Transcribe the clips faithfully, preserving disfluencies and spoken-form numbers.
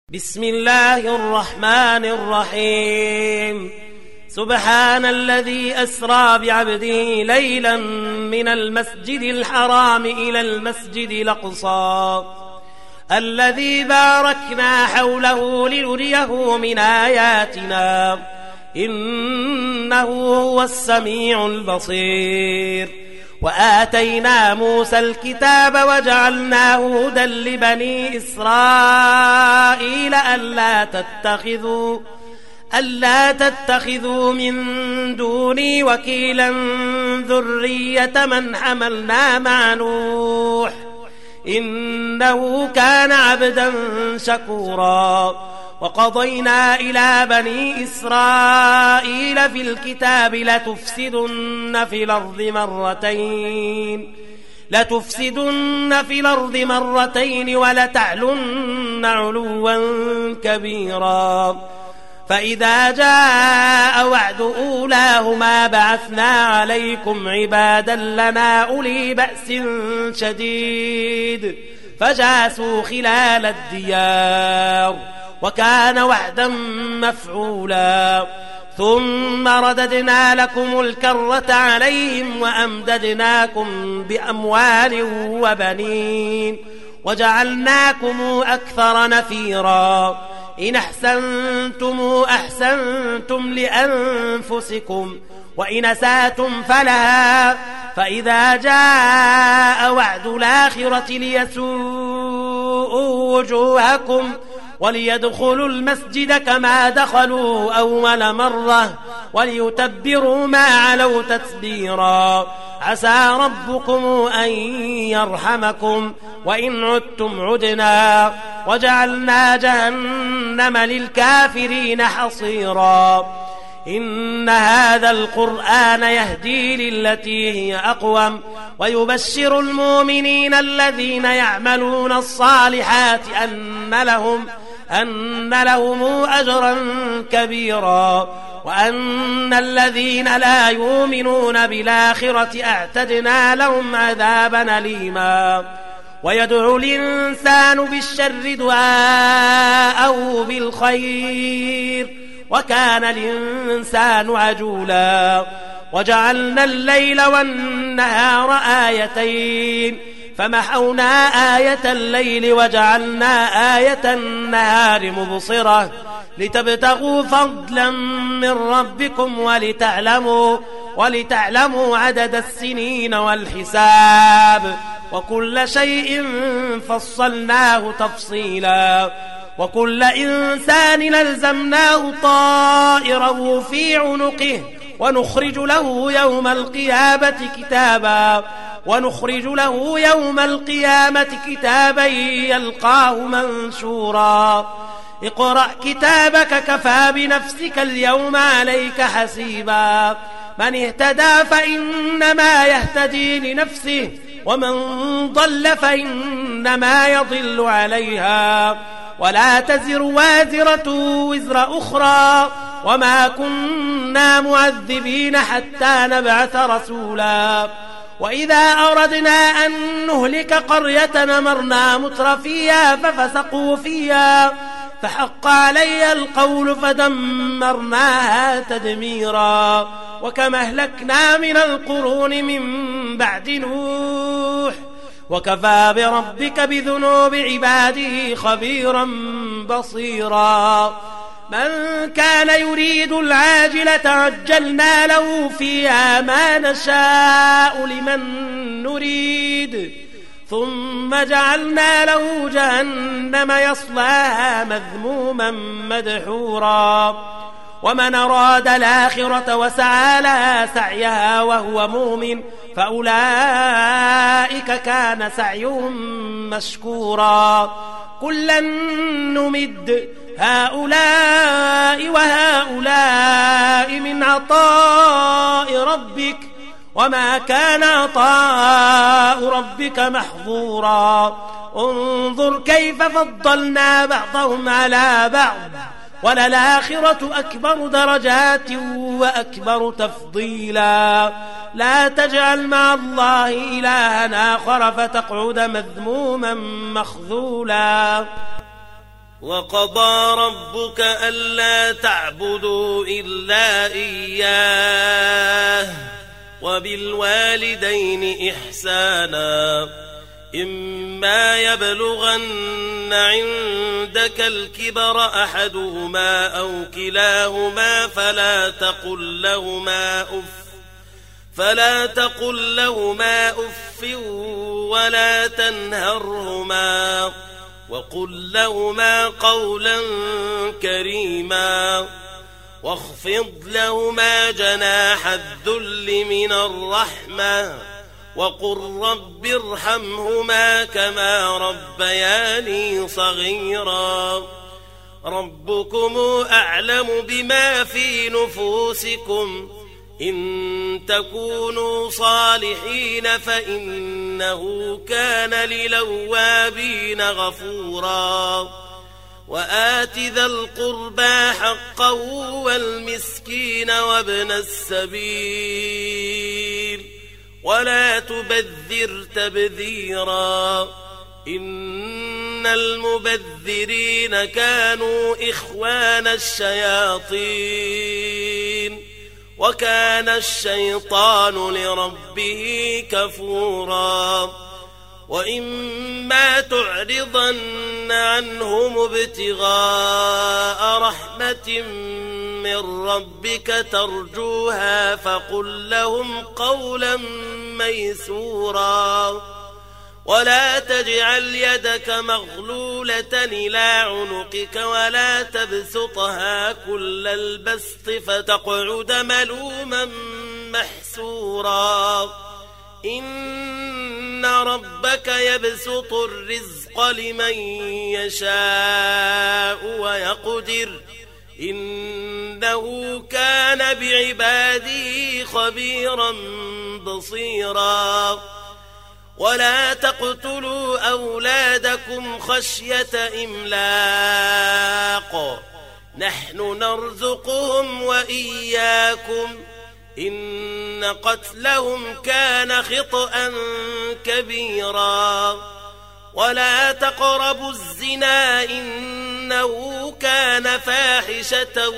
بسم الله الرحمن الرحيم سبحان الذي أسرى بعبده ليلا من المسجد الحرام إلى المسجد الأقصى الذي باركنا حوله لنريه من آياتنا إنه هو السميع البصير وآتينا موسى الكتاب وجعلناه هدى لبني إسرائيل ألا تتخذوا ألا تتخذوا من دوني وكيلا ذرية من حملنا مع نوح إنه كان عبدا شكورا وقضينا إلى بني إسرائيل في الكتاب لتفسدن في الأرض مرتين لتفسدن في الأرض مرتين ولتعلن علوا كبيرا فإذا جاء وعد أولاهما بعثنا عليكم عبادا لنا أولي بأس شديد فجاسوا خلال الديار وكان وعدا مفعولا ثم رددنا لكم الكرة عليهم وأمددناكم بأموال وبنين وجعلناكم أكثر نفيرا إن أحسنتم أحسنتم لأنفسكم وإن أسأتم فلها فإذا جاء وعد الآخرة ليسوءوا وجوهكم وليدخلوا المسجد كما دخلوا أول مرة وليتبروا ما علوا تتبيرا عسى ربكم أن يرحمكم وإن عدتم عدنا وجعلنا جهنم للكافرين حصيرا إن هذا القرآن يهدي للتي هي أقوم ويبشر المؤمنين الذين يعملون الصالحات أن لهم أن لهم أجرا كبيرا وأن الذين لا يؤمنون بالآخرة أعتدنا لهم عذابا أليما ويدعو الإنسان بالشر دعاءه بالخير وكان الإنسان عجولا وجعلنا الليل والنهار آيتين فمحونا آية الليل وجعلنا آية النهار مبصرة لتبتغوا فضلا من ربكم ولتعلموا ولتعلموا عدد السنين والحساب وكل شيء فصلناه تفصيلا وكل إنسان ألزمناه طائره في عنقه ونخرج له يوم القيامة كتابا ونخرج له يوم القيامة كتابا يلقاه منشورا اقرأ كتابك كفى بنفسك اليوم عليك حسيبا من اهتدى فإنما يهتدي لنفسه ومن ضل فإنما يضل عليها ولا تزر وازرة وزر أخرى وما كنا معذبين حتى نبعث رسولا وإذا أردنا أن نهلك قرية أمرنا مترفيها ففسقوا فيها فحق علي القول فدمرناها تدميرا وكما أهلكنا من القرون من بعد نوح وكفى بربك بذنوب عباده خبيرا بصيرا من كان يريد العاجلة عجلنا له فيها ما نشاء لمن نريد ثم جعلنا له جهنم يصلاها مذموما مدحورا ومن أراد الآخرة وسعى لها سعيها وهو مؤمن فأولئك كان سعيهم مشكورا كلا نمد هؤلاء وهؤلاء من عطاء ربك وما كان عطاء ربك محظورا انظر كيف فضلنا بعضهم على بعض وللآخرة أكبر درجات وأكبر تفضيلا لا تجعل مع الله إلها آخر فتقعد مذموما مخذولا. وقضى ربك ألا تعبدوا إلا إياه وبالوالدين إحسانا إما يبلغن عندك الكبر أحدهما أو كلاهما فلا تقل لهما أف فلا تقل لهما أف ولا تنهرهما وقل لهما قولا كريما واخفض لهما جناح الذل من الرحمة وقل رب ارحمهما كما ربياني صغيرا ربكم أعلم بما في نفوسكم إن تكونوا صالحين فإنه كان للأوابين غفورا وآت ذا القربى حقه والمسكين وابن السبيل ولا تبذر تبذيرا إن المبذرين كانوا إخوان الشياطين وكان الشيطان لربه كفورا وإما تعرضن عنهم ابتغاء رحمة من ربك ترجوها فقل لهم قولا ميسورا ولا تجعل يدك مغلولة إلى عنقك ولا تبسطها كل البسط فتقعد ملوما محسورا إن ربك يبسط الرزق لمن يشاء ويقدر إنه كان بعباده خبيرا بصيرا ولا تقتلوا أولادكم خشية إملاق نحن نرزقهم وإياكم إن قتلهم كان خطأ كبيرا ولا تقربوا الزنا إنه كان فاحشة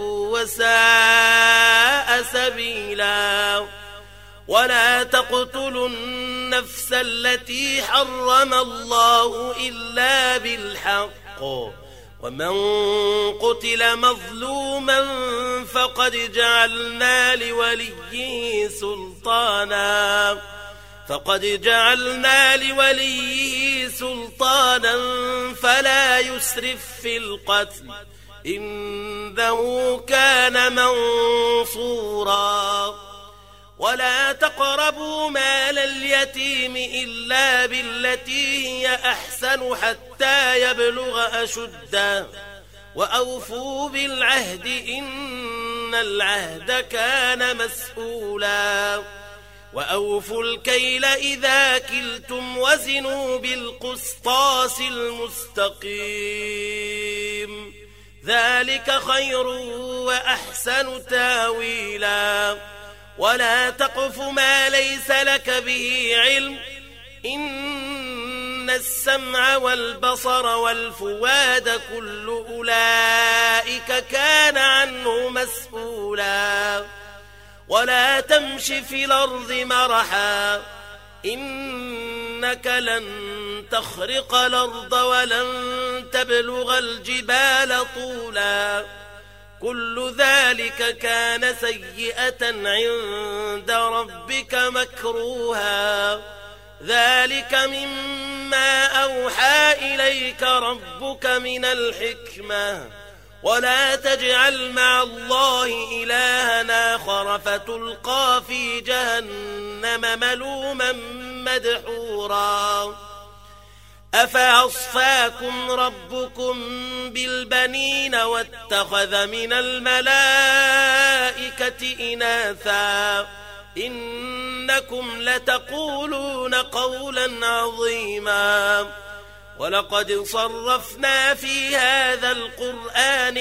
وساء سبيلا ولا تقتلوا النفس التي حرم الله إلا بالحق ومن قتل مظلوما فقد جعلنا لوليه سلطانا فقد جعلنا لوليه سلطانا فلا يسرف في القتل إنه كان منصورا ولا تقربوا مال اليتيم إلا بالتي هي أحسن حتى يبلغ أشده وأوفوا بالعهد إن العهد كان مسؤولا وأوفوا الكيل إذا كلتم وزنوا بالقسطاس المستقيم ذلك خير وأحسن تاويلا ولا تقف ما ليس لك به علم إن السمع والبصر والفؤاد كل أولئك كان عنه مسؤولا ولا تمش في الأرض مرحا إنك لن تخرق الأرض ولن تبلغ الجبال طولا كل ذلك كان سيئة عند ربك مكروها ذلك مما أوحى إليك ربك من الحكمة ولا تجعل مع الله إلها آخر فتلقى في جهنم ملوما مدحورا أفأصفاكم ربكم بالبنين واتخذ من الملائكة إناثا إنكم لتقولون قولا عظيما ولقد صرفنا في هذا القرآن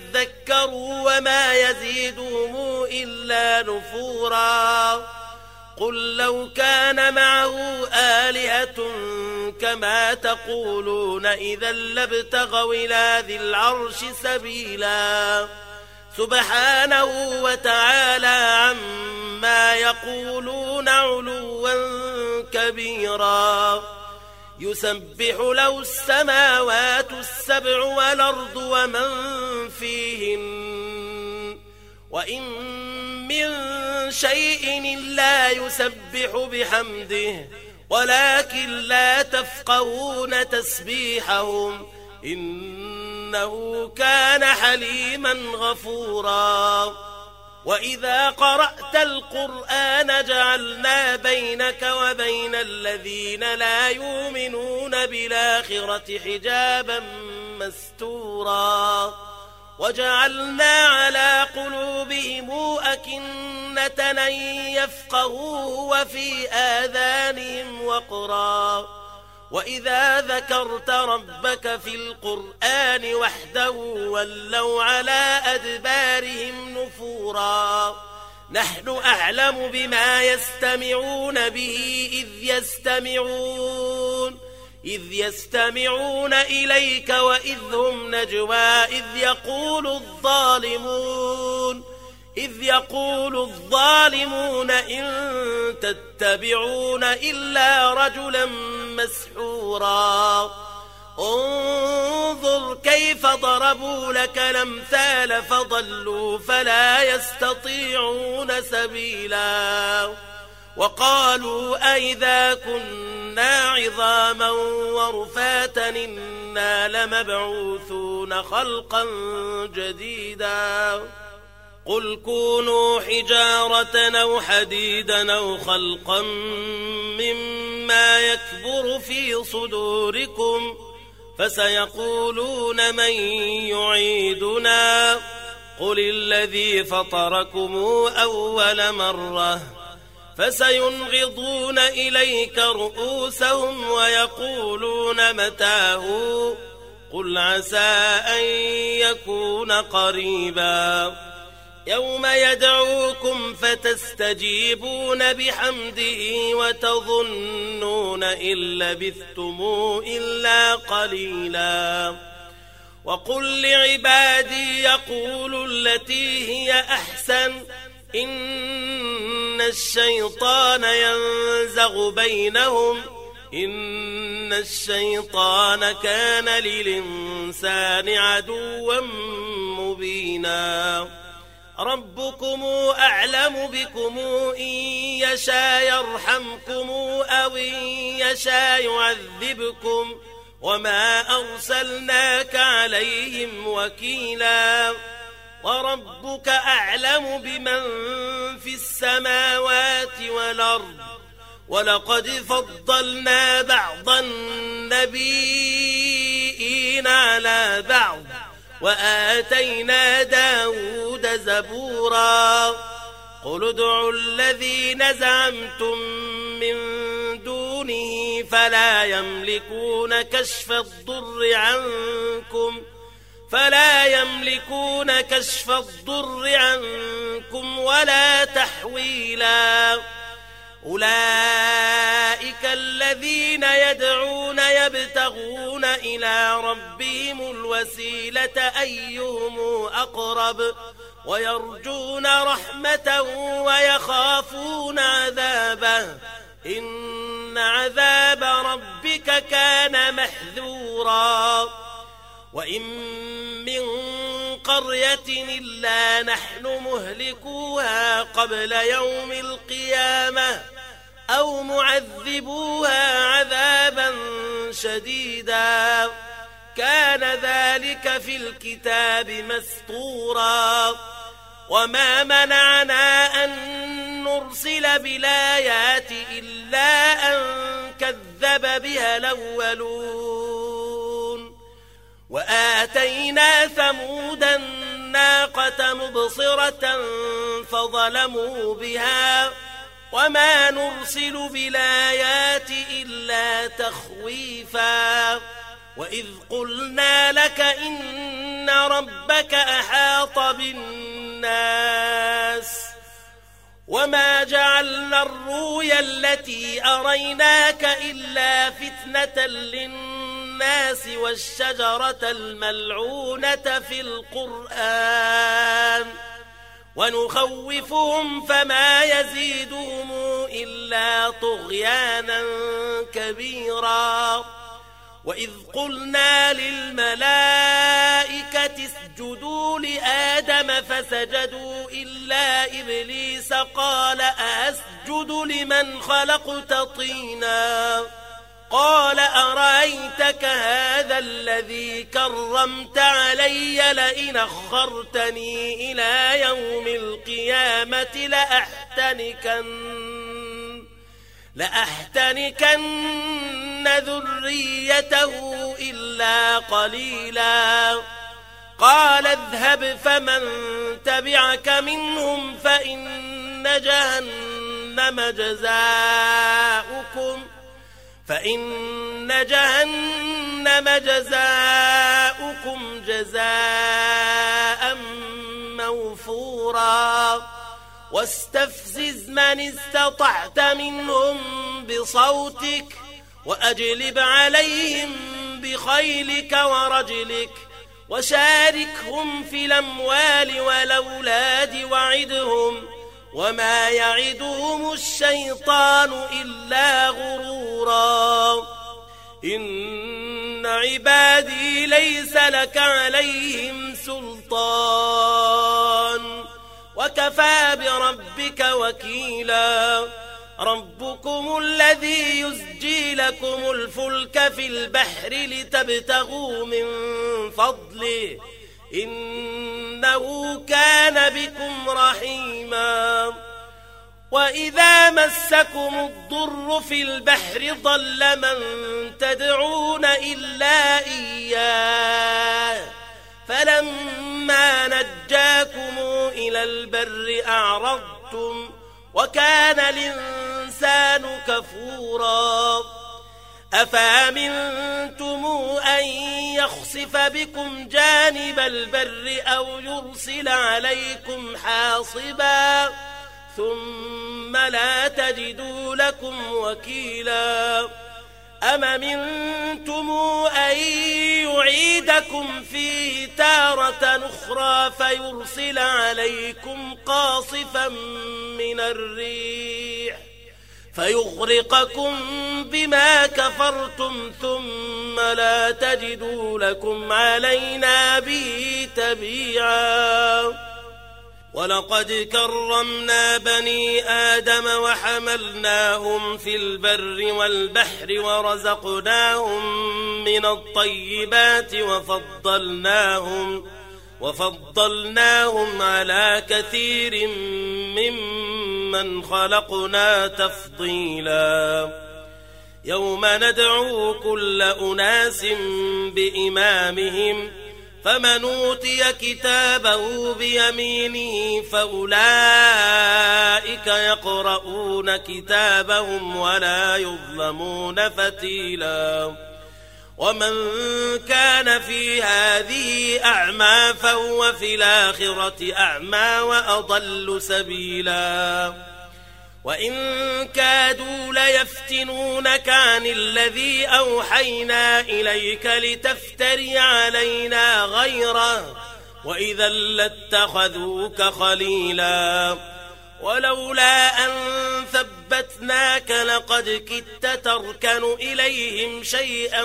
ليذكروا وما يزيدهم إلا نفورا قل لو كان معه آلهة كما تقولون إذا لابتغوا إلى ذي العرش سبيلا سبحانه وتعالى عما يقولون علوا كبيرا يسبح له السماوات السبع والأرض ومن فيهن وإن من شيء إلا يسبح بحمده ولكن لا تفقهون تسبيحهم إنه كان حليما غفورا وإذا قرأت القرآن جعلنا بينك وبين الذين لا يؤمنون بالآخرة حجابا مستورا وجعلنا على قلوبهم أكنة أن يفقهوه وفي آذانهم وقرا وإذا ذكرت ربك في القرآن وحده ولوا على أدبارهم نفورا نحن أعلم بما يستمعون به إذ يستمعون إذ يستمعون إليك وإذ هم نجوى إذ يقول الظالمون إذ يقول الظالمون إن تتبعون إلا رجلا مسحورا انظر كيف ضربوا لك الأمثال فضلوا فلا يستطيعون سبيلا وقالوا أئذا كنا عظاما ورفاتا إنا لمبعوثون خلقا جديدا قل كونوا حجارة أو حديدا أو خلقا مما يكبر في صدوركم فسيقولون من يعيدنا قل الذي فطركم أول مرة فسينغضون إليك رؤوسهم ويقولون متاه قل عسى أن يكون قريبا يوم يدعوكم فتستجيبون بحمده وتظنون إن لبثتم إلا قليلا وقل لعبادي يقولوا التي هي أحسن إن الشيطان ينزغ بينهم إن الشيطان كان للإنسان عدوا مبينا ربكم أعلم بكم إن يشاء يرحمكم أو إن يشاء يعذبكم وما أرسلناك عليهم وكيلا وربك أعلم بمن في السماوات والأرض ولقد فضلنا بعض النبيين على بعض وآتينا داود زبورا قل ادعوا الذين زعمتم من دونه فلا يملكون كشف الضر عنكم فلا يملكون كشف الضر عنكم ولا تحويلا أولئك الذين يدعون يبتغون إلى ربهم الوسيلة أيهم أقرب ويرجون رحمته ويخافون عذابه إن عذاب ربك كان محذورا وإن من قرية إلا نحن مهلكوها قبل يوم القيامة أو معذبوها عذابا شديدا كان ذلك في الكتاب مسطورا وما منعنا أن نرسل بالآيات إلا أن كذب بها الأولون وآتينا ثمود الناقة مبصرة فظلموا بها وما نرسل بالآيات إلا تخويفا وإذ قلنا لك إن ربك أحاط بالناس وما جعلنا الرؤيا التي أريناك إلا فتنة للناس والشجرة الملعونة في القرآن ونخوفهم فما يزيدهم إلا طغيانا كبيرا وإذ قلنا للملائكة اسجدوا لآدم فسجدوا إلا إبليس قال أسجد لمن خلقت طينا قال أرأيتك هذا الذي كرمت علي لئن أخرتني إلى يوم القيامة لأحتنكن لأحتنكن ذريته إلا قليلا قال اذهب فمن تبعك منهم فإن جهنم جزاؤكم فإن جهنم جزاؤكم جزاء موفورا واستفزز من استطعت منهم بصوتك وأجلب عليهم بخيلك ورجلك وشاركهم في الأموال والأولاد وعدهم وما يعدهم الشيطان إلا غرورا إن عبادي ليس لك عليهم سلطان وكفى بربك وكيلا ربكم الذي يزجي لكم الفلك في البحر لتبتغوا من فضله إنه كان بكم رحيما وإذا مسكم الضر في البحر ضل من تدعون إلا إياه فلما نجاكم إلى البر أعرضتم وكان الإنسان كفورا أفأمنتم أن يخسف بكم جانب البر أو يرسل عليكم حاصبا ثم لا تجدوا لكم وكيلا أم أمنتم أن يعيدكم فيه تارة أخرى فيرسل عليكم قاصفا من الريح فيغرقكم بما كفرتم ثم لا تجدوا لكم علينا به تبيعا ولقد كرمنا بني آدم وحملناهم في البر والبحر ورزقناهم من الطيبات وفضلناهم وفضلناهم على كثير ممن خلقنا تفضيلا يوم ندعو كل أناس بإمامهم فمن أوتي كتابه بيمينه فأولئك يقرؤون كتابهم ولا يظلمون فتيلا ومن كان في هذه أعمى فهو في الآخرة أعمى وأضل سبيلا وإن كادوا ليفتنونك عن الذي أوحينا إليك لتفتري علينا غيره وإذا لاتخذوك خليلا ولولا أن ثبتناك لقد كدت تركن إليهم شيئا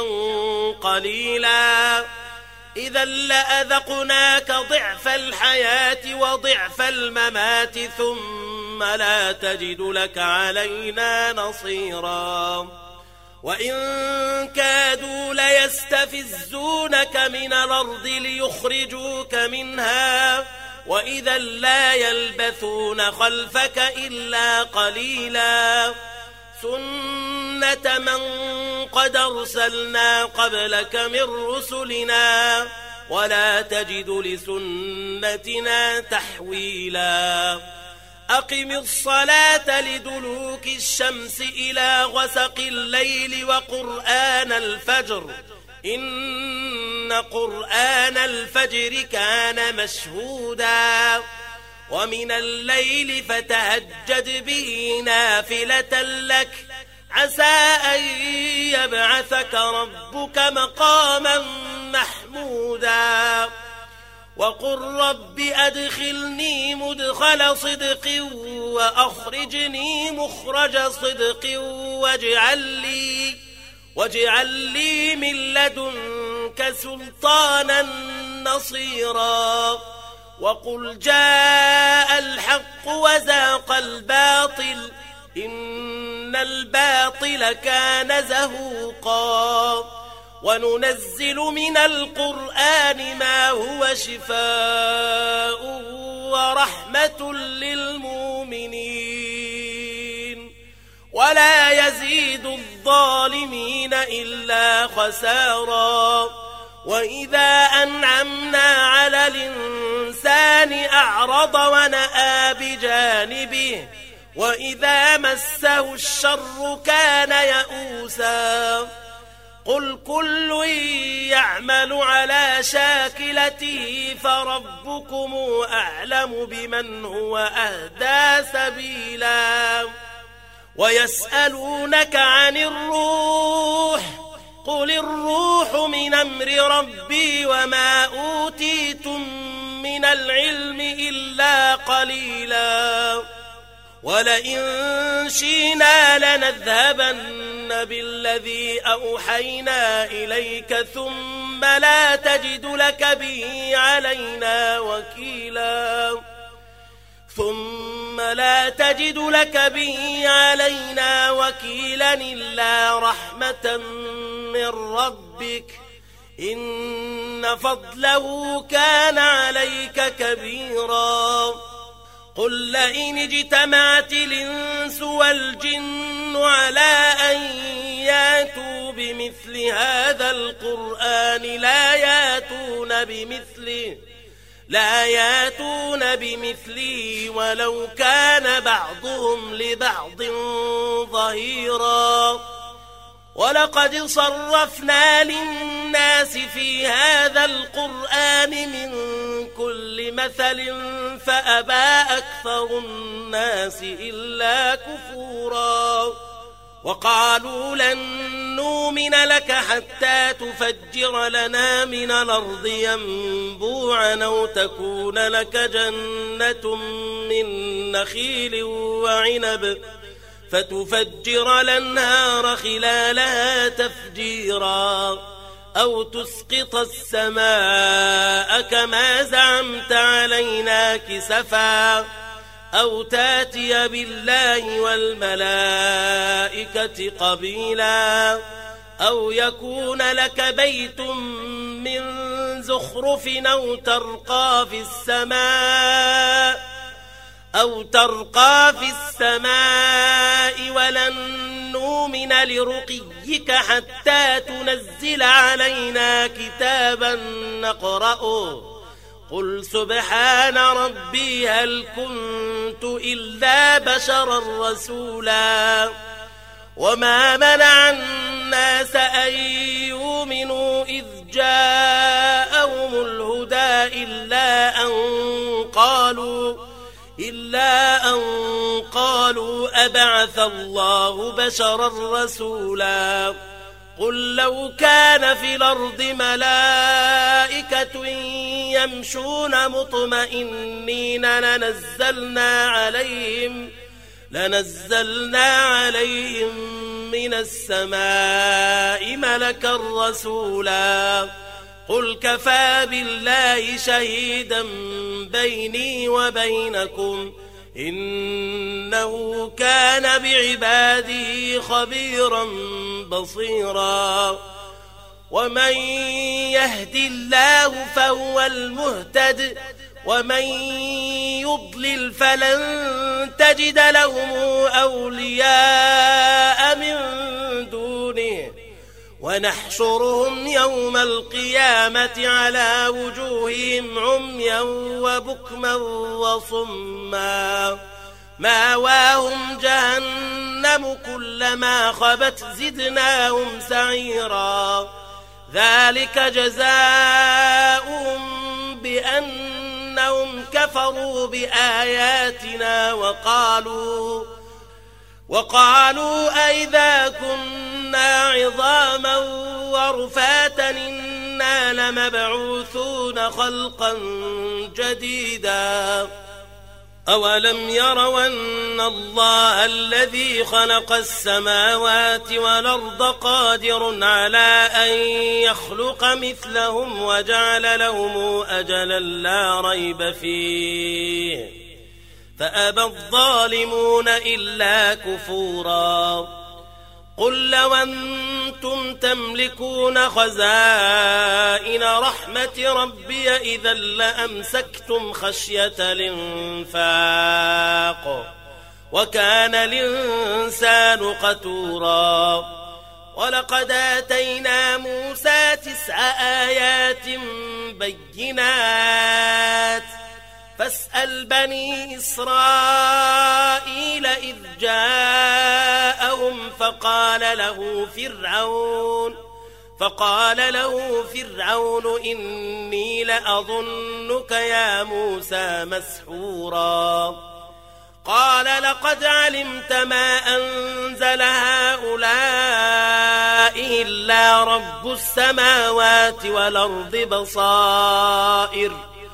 قليلا إذا لأذقناك ضعف الحياة وضعف الممات ثم لا تجد لك علينا نصيرا وإن كادوا ليستفزونك من الأرض ليخرجوك منها وإذا لا يلبثون خلفك إلا قليلا سنة من قد أرسلنا قبلك من رسلنا ولا تجد لسنتنا تحويلا أقم الصلاة لدلوك الشمس إلى غسق الليل وقرآن الفجر إن قرآن الفجر كان مشهودا ومن الليل فتهجد به نافلة لك عسى أن يبعثك ربك مقاما محمودا وقل رب أدخلني مدخل صدق وأخرجني مخرج صدق واجعل لي, واجعل لي من لدنك سلطانا نصيرا وقل جاء الحق وزاق الباطل إن الباطل كان زهوقا وننزل من القرآن ما هو شفاء ورحمة للمؤمنين ولا يزيد الظالمين إلا خسارا وإذا أنعمنا على الإنسان أعرض ونأى بجانبه وإذا مسه الشر كان يئوسا قل كل يعمل على شاكلته فربكم أعلم بمن هو أهدى سبيلا ويسألونك عن الروح قل الروح من أمر ربي وما أوتيتم من العلم إلا قليلا ولئن شئنا لنذهبن بالذي أوحينا إليك ثم لا تجد لك به علينا وكيلا ثم لا تجد لك به علينا وكيلا إلا رحمة من ربك إن فضله كان عليك كبيرا قل لئن اجتمعت الإنس والجن على أن ياتوا بمثل هذا القرآن لا ياتون بمثله لا ياتون بمثله ولو كان بعضهم لبعض ظهيرا ولقد صرفنا للناس في هذا القرآن من كل مثل فأبى أكثر الناس إلا كفورا وقالوا لن نؤمن لك حتى تفجر لنا من الأرض ينبوعا أو تكون لك جنة من نخيل وعنب فتفجر الأنهار خلالها تفجيرا أو تسقط السماء كما زعمت علينا كسفا أو تاتي بالله والملائكة قبيلا أو يكون لك بيت من زخرف أو ترقى في السماء أو ترقى في السماء ولن نؤمن لرقيك حتى تنزل علينا كتابا نقرأه قل سبحان ربي هل كنت إلا بشرا رسولا وما منع الناس أن يؤمنوا إذ جاءهم الهدى إلا أن قالوا إلا أن قالوا أبعث الله بشرا رسولا قل لو كان في الأرض ملائكة يمشون مطمئنين لنزلنا عليهم لنزلنا عليهم من السماء ملكا رسولا قل كفى بالله شهيدا بيني وبينكم إنه كان بعباده خبيرا بصيرا ومن يهد الله فهو المهتد ومن يضلل فلن تجد لهم أولياء من دونه ونحشرهم يوم القيامة على وجوههم عميا وبكما وصما ماواهم جهنم كلما خبت زدناهم سعيرا ذلك جزاؤهم بأن إنهم كفروا بآياتنا وقالوا وقالوا أئذا كنا عظاما ورفاتا إنا لمبعوثون خلقا جديدا أولم يروا أن الله الذي خلق السماوات والأرض قادر على أن يخلق مثلهم وجعل لهم أجلا لا ريب فيه فأبى الظالمون إلا كفورا قل لو أنتم تملكون خزائن رحمة ربي إذا لأمسكتم خشية الإنفاق وكان الإنسان قتورا ولقد آتينا موسى تسع آيات بينات فاسأل بني إسرائيل إذ جاءهم فقال له فرعون فقال له فرعون إني لأظنك يا موسى مسحورا قال لقد علمت ما أنزل هؤلاء إلا رب السماوات والأرض بصائر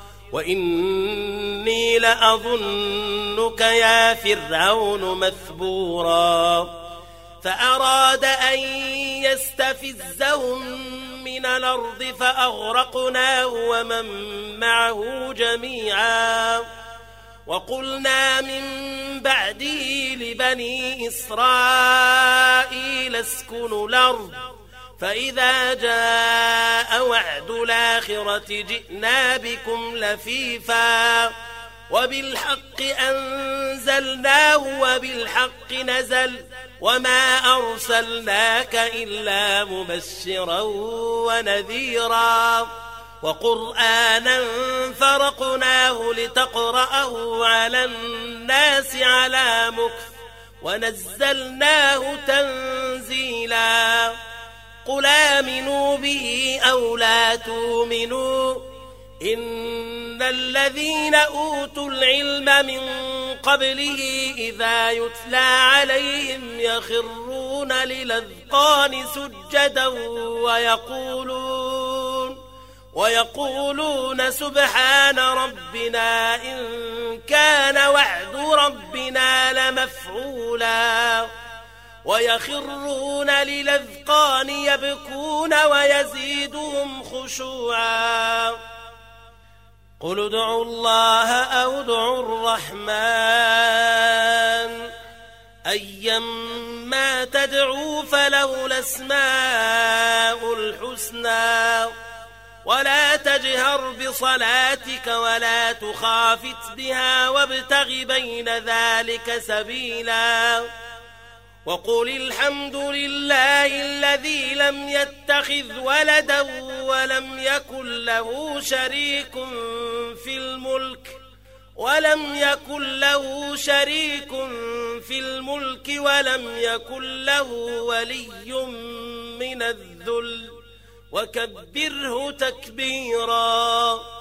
وإني لأظنك يا فرعون مثبورا فأراد أن يستفزهم من الأرض فأغرقناه ومن معه جميعا وقلنا من بعده لبني إسرائيل اسكنوا الأرض فإذا جاء وعد الآخرة جئنا بكم لفيفا وبالحق أنزلناه وبالحق نزل وما أرسلناك إلا مبشرا ونذيرا وقرآنا فرقناه لتقرأه على الناس على مكث ونزلناه تنزيلا قل آمنوا به أو لا تؤمنوا إن الذين أوتوا العلم من قبله إذا يتلى عليهم يخرون للأذقان سجدا ويقولون ويقولون سبحان ربنا إن كان وعد ربنا لمفعولا ويخرون للأذقان يبكون ويزيدهم خشوعا قل ادعوا الله أو ادعوا الرحمن أيما تدعوا فله الأسماء الحسنى ولا تجهر بصلاتك ولا تخافت بها وابتغ بين ذلك سبيلا وقل الحمد لله الذي لم يتخذ ولدا ولم يكن له شريك في الملك ولم يكن له شريك في الملك ولم يكن له ولي من الذل وكبره تكبيرا